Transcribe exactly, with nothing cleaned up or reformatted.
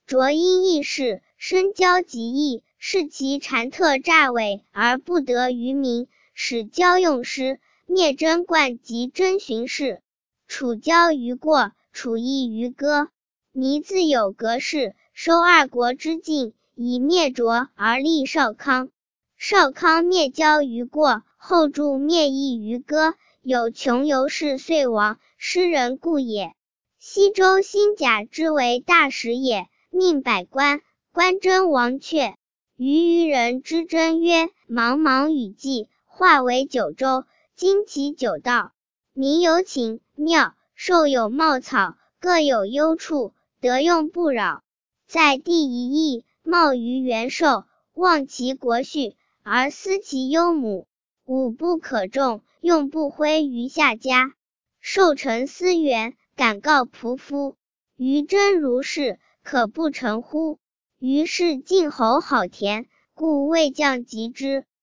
卓因义士，深交极义，视其禅特诈伪而不得于民，使交用师，灭贞观及真寻事。处交于过，处义于歌。弥自有格式，收二国之境，以灭卓而立少康。少康灭交于过，后助灭义于歌，有穷游氏遂亡，诗人故也。西周新甲之为大使也，命百官，官征王阙。余余人之征曰：茫茫雨霁，化为九州，今其九道。民有寝庙，兽有茂草，各有幽处，得用不扰。在地一邑，茂于元寿，忘其国序，而思其幽母。武不可重，用不挥于下家。寿成思源，敢告仆夫。余真如是，可不成乎？于是晋侯好田，故魏将及之。